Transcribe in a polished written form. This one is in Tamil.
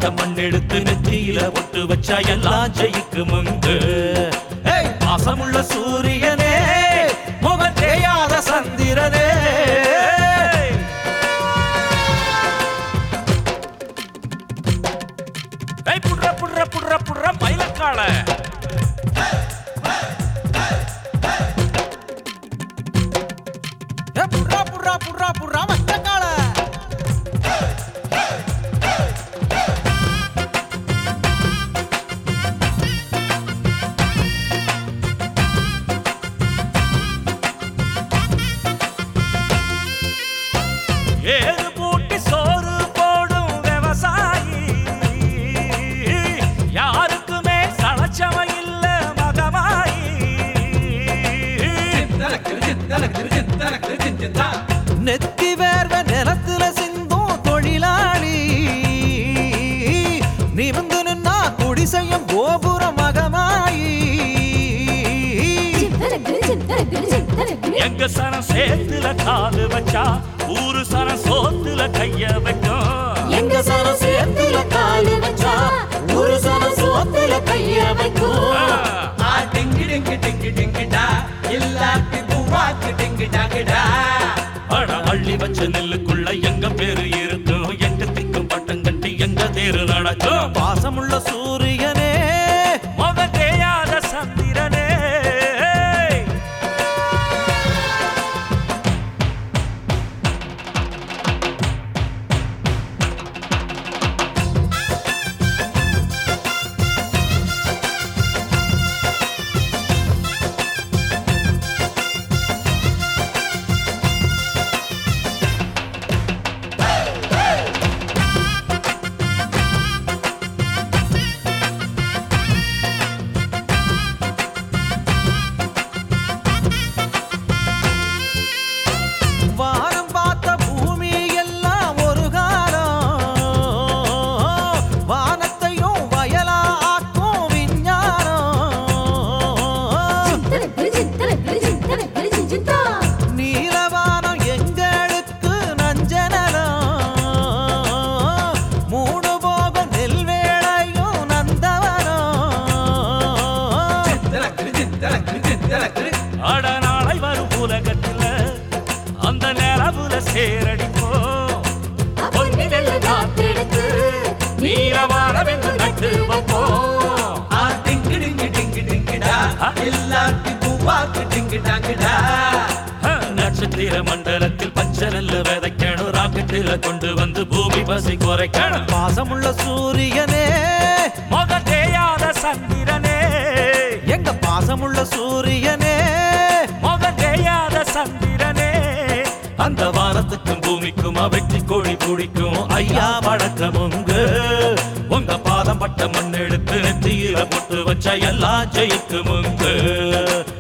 பட்ட மண் எடுத்து நெத்தியில ஒட்டு வச்சா எல்லாம் ஜெயிக்குமுங்கு. பாசமுள்ள சூரியனே முகம் தேயாத சந்திரனே. புடுற புடுற புடுற புடுற மயிலக்கால புடுறா புடுறா புடுறா புடுறா மச்சக்கால. ஏறு பூட்டி சோறு போடும் விவசாயி யாருக்குமே சளைச்சவ இல்ல மகமாயி. நெத்தி வேர்வ நிலத்துல சிந்தும் தொழிலாளி நிமிந்து நின்னா குடிசையும் கோபுர மகமாயி. எங்க சனம் சேத்துல காலு வச்சா ஊரு சனம் சோத்துல கைய வைக்கும். எங்க சனம் சேத்துல காலு வச்சா ஊரு சனம் சோத்துல கைய வைக்கும். டிங்கு டிங்கு டிங்கு டிங்குடா இல்லாட்டி பூவாக்கு டிங்கு டாங்குடா. அட அள்ளி வச்ச நெல்லுக்குள்ள எங்க பேரு இருக்கும். எங்க திக்கும் பட்டம் கட்டி எங்க தேரு நடக்கும். பாசமுள்ள சூரியனே முகம் தேயாத சந்திரனே. வானம் பார்த்த பூமி எல்லாம் ஒரு காலம் வானத்தையும் வயலா ஆக்கும் விஞ்ஞானம். நீலவானம் எங்களுக்கு நஞ்சனலம் மூடு போக நெல்வேளையும் நந்தவனம். அட நாளை வரும் உலகத்தில் அந்த நிலவுல சேரடிப்போம். நீரவாரம் நட்டு வைப்போம். டிங்கு டிங்கு டிங்கு டிங்குடா இல்லாட்டி பூவாக்கு டிங்கு டாங்குடா. நட்சத்திர மண்டலத்தில் பச்சை நெல்லு விதைக்கணும். ராக்கெட்டில கொண்டு வந்து பூமி பசி குறைக்கணும். பாசமுள்ள சூரியனே முகம் தேயாத சந்திரனே. எங்க பாசமுள்ள சூரியனே முகம் தேயாத சந்திரனே. அந்த வானத்துக்கும் பூமிக்கும் வெற்றி கோழி பிடிக்கும். ஐயா வழக்கமுங்கு. உங்க பாதம் பட்ட மண் எடுத்து நெத்தியில போட்டு வச்சா எல்லாம் ஜெயிக்குமுங்கு.